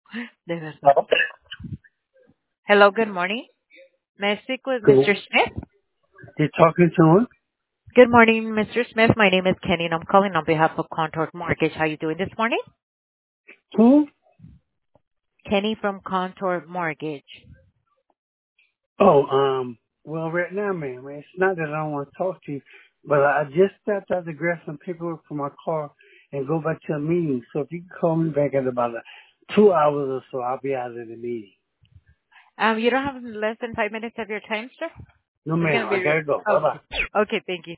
De verdad. Hello? Hello, good morning. May I speak with Good. Mr. Smith? You talking to him? Good morning, Mr. Smith. My name is Kenny, and I'm calling on behalf of Contour Mortgage. How you doing this morning? Who? Kenny from Contour Mortgage. Oh, well, right now, man, it's not that I don't want to talk to you, but I just stepped out to grab some paperwork from my car and go back to a meeting. So if you can call me back in about 2 hours or so, I'll be out of the meeting. You don't have less than 5 minutes of your time, sir? No, It's gonna ma'am, I be gotta go. Bye bye. okay. Okay, thank you.